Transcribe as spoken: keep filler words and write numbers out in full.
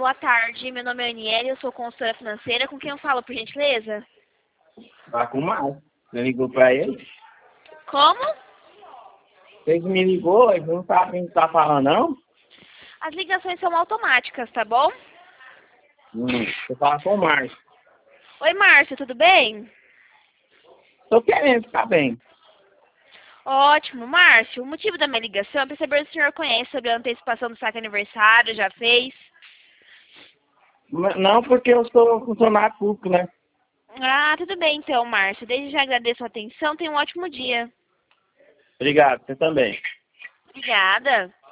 boa tarde. Meu nome é Aniele, eu sou consultora financeira. Com quem eu falo, por gentileza? Tá com o Márcio. Você ligou pra ele? Como? Você que me ligou, ele não sabe quem tá falando, não? As ligações são automáticas, tá bom? Hum, você fala com o Márcio. Oi, Márcio, tudo bem? Tô querendo ficar bem. Ótimo. Márcio, o motivo da minha ligação é para saber se o senhor conhece sobre a antecipação do saque aniversário, já fez? N- Não porque eu sou funcionário público, né? Ah, tudo bem então, Márcio. Desde já agradeço a atenção. Tenha um ótimo dia. Obrigado, você também. Obrigada.